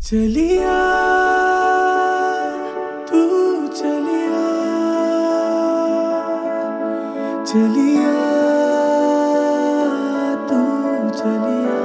चलिया तू चलिया चलिया तू चलिया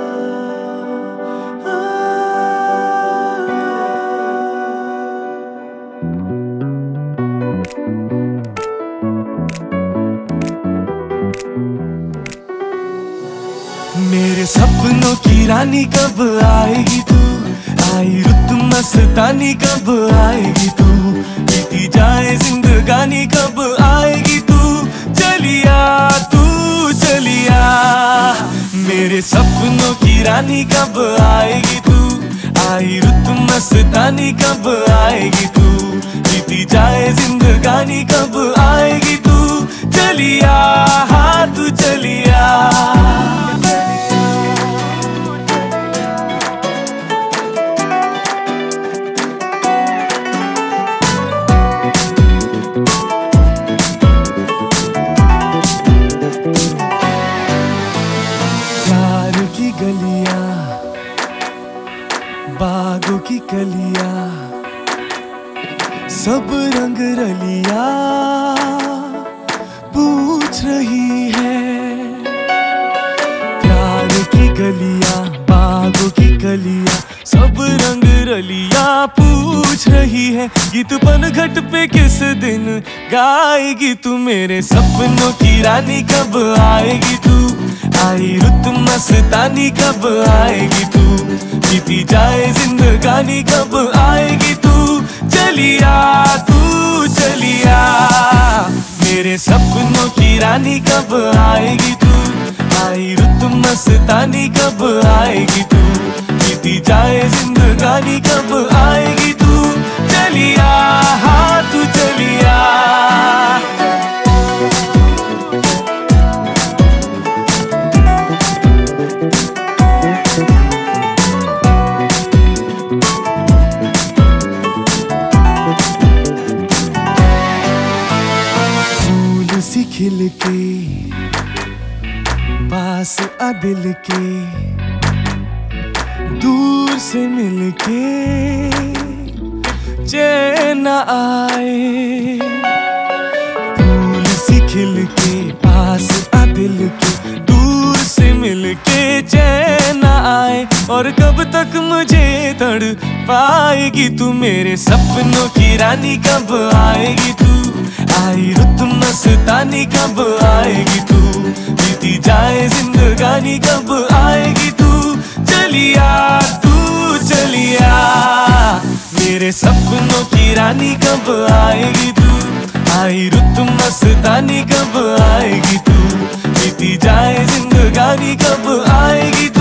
मेरे सपनों की रानी कब आएगी तू, आई रुत मस्तानी कब आएगी तू, बीती जाए जिंदगानी कब आएगी तू, चलिया तू चलिया। मेरे सपनों की रानी कब आएगी तू, आई रुत मस्तानी कब आएगी तू, बीती जाए जिंदगानी कब आएगी तू, चलिया हाँ तू चलिया। की गलियां बागों की कलियां सब रंग रलिया पूछ रही है। प्यार की गलियां बागों की कलियां सब रंग रलिया पूछ रही है। गीत पनघट पे किस दिन गाएगी तू, मेरे सपनों की रानी कब आएगी तू, आई रुत मस्तानी कब आएगी तू, बीती जाए जिंदगानी कब आएगी तू, चलिया तू चलिया। मेरे सपनों की रानी कब आएगी तू, आई रुत मस्तानी कब आएगी तू, बीती जाए जिंदगानी कब आएगी तू, चलिया हाँ तू चलिया। सी खिल के पास आ दिल के, दूर से मिल के चैन आए। फूल सी खिल के पास आ दिल के, दूर से मिल के चैन आए। और कब तक मुझे तड़ पाएगी तू, मेरे सपनों की रानी कब आएगी तू, आई रुत मस्तानी कब आएगी तू, बीती जाए जिंदगानी कब आएगी तू, चलिया तू चलिया। मेरे सपनों की रानी कब आएगी तू, आई रुत मस्तानी कब आएगी तू, बीती जाए जिंदगानी कब आएगी तू,